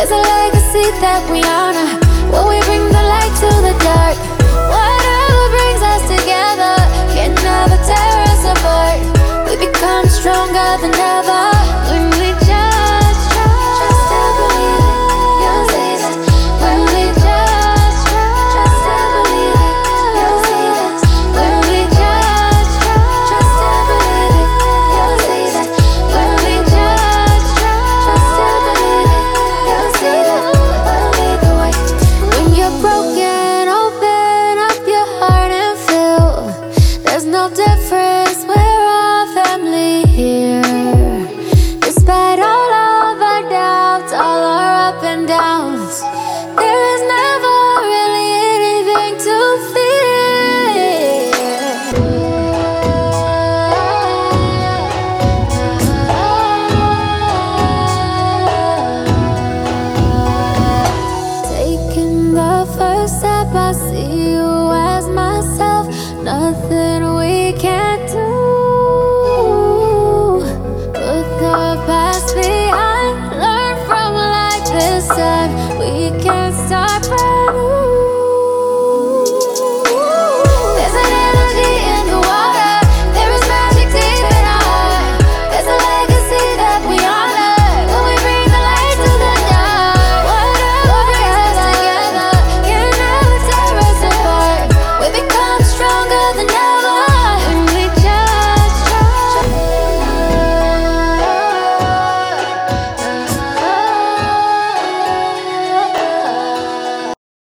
There's a legacy that we honor. Will we bring the light to the dark? Whatever brings us together can never tear us apart. We become stronger than ever.